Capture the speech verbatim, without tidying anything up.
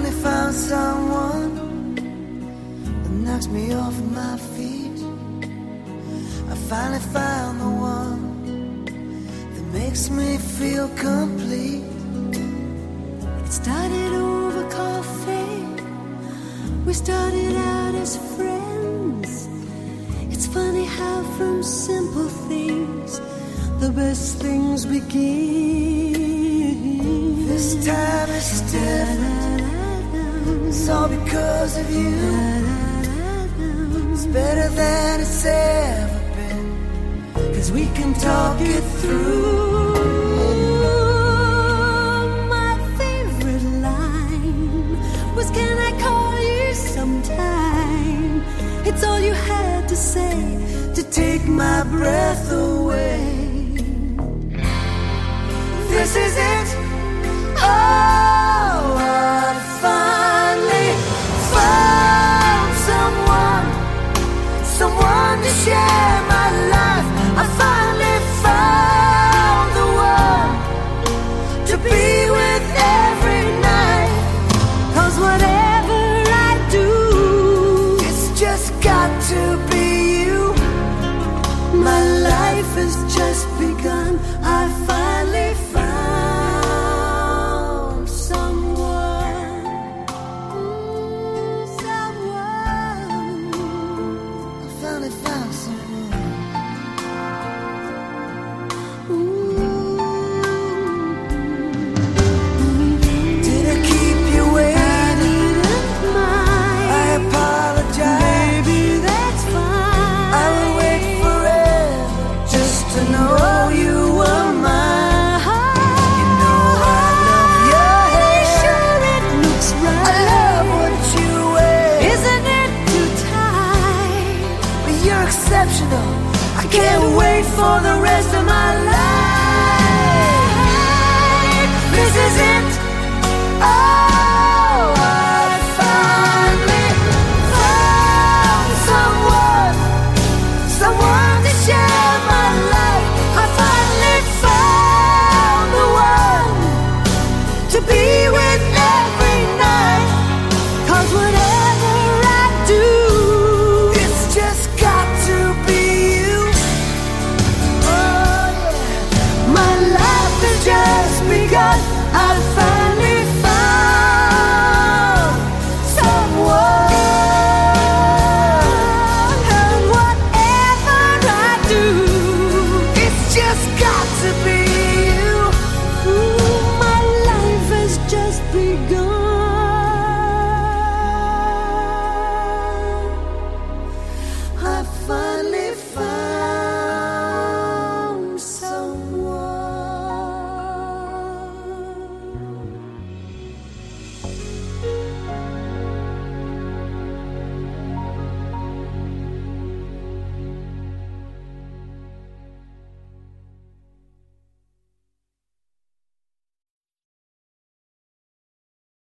finally found someone that knocks me off my feet. I finally found the one that makes me feel complete. It started over coffee. We started out as friends. It's funny how from simple things the best things begin. This time is different. It's all because of you. It's better than it's ever been, 'cause we can talk it through. My favorite line was, can I call you sometime? It's all you had to say to take my breath away. This is it. Oh, I finally found someone, someone to share my life. I finally found the one to be with every night. 'Cause whatever I do, it's just got to be you. My life has just begun. I finally found someone, someone. I finally found someone. Did I keep you waiting? I apologize. Baby, that's fine. I will wait forever just to know you were mine. You know I love your hair. Sure, it looks right. I love what you wear. Isn't it too tight? But you're exceptional. I can't wait for the rest of my life.